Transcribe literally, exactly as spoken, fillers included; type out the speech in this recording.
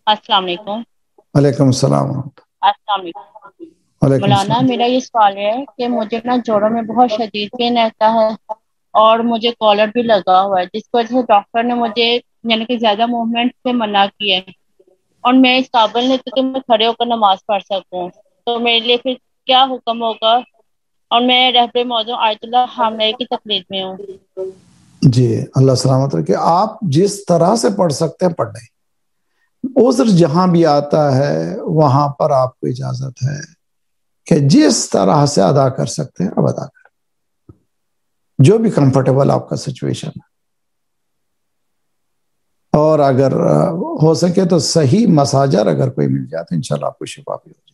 अस्सलाम वालेकुम। वालेकुम सलाम। अस्सलाम वालेकुम। वालेकुम मौलाना, सलाम। मेरा ये सवाल है कि मुझे ना जोड़ों में बहुत शदीद पेन रहता है और मुझे कॉलर भी लगा हुआ है, जिसकी वजह से डॉक्टर ने मुझे यानी कि ज्यादा मूवमेंट से मना किया है। और मैं इस काबिल नहीं थी कि मैं खड़े होकर नमाज पढ़ सकूं। तो मेरे लिए फिर क्या हुक्म होगा? और मैं रहबर मौजूद आयतुल्लाह हामले की तकलीफ में हूँ। जी, अल्लाह सलामत रखे। आप जिस तरह से पढ़ सकते हैं पढ़ें। उज़्र जहां भी आता है वहां पर आपको इजाजत है कि जिस तरह से अदा कर सकते हैं अब अदा करें, जो भी कंफर्टेबल आपका सिचुएशन है। और अगर हो सके तो सही मसाजर अगर कोई मिल जाए तो इंशाल्लाह आपको शिफा भी हो।